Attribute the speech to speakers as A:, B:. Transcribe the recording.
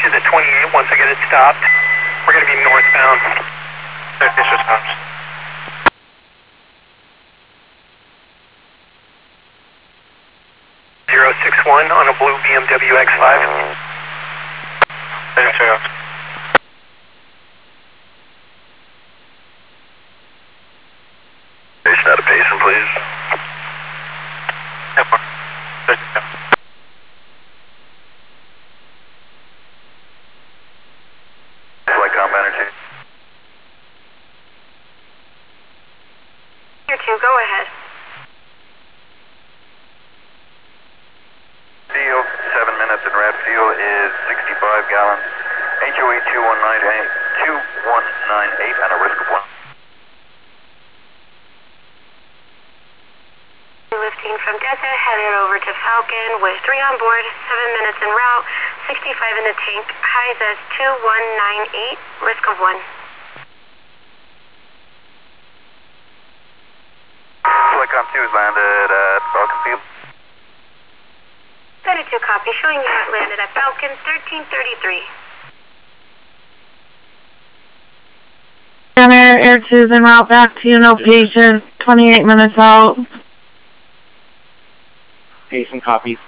A: to the 28 once I get it stopped. We're going to be northbound. Fisher stops. 061 on a blue BMW X5. Fisher. Station out of Payson, please. Flight comp energy.
B: Here two, go ahead.
C: Fuel, 7 minutes and red fuel is 65 gallons. HOE 2198 and a risk of 1.
B: Lifting from Delta, headed over to Falcon with 3 on board, 7 minutes en route, 65 in the tank, highs as 2198, risk of 1.
C: Flightcom 2 is landed at Falcon Field.
B: 32 copy, showing you it landed at Falcon 1333.
D: Air 2's en route back to you, no patient, 28 minutes out.
E: Payson copies.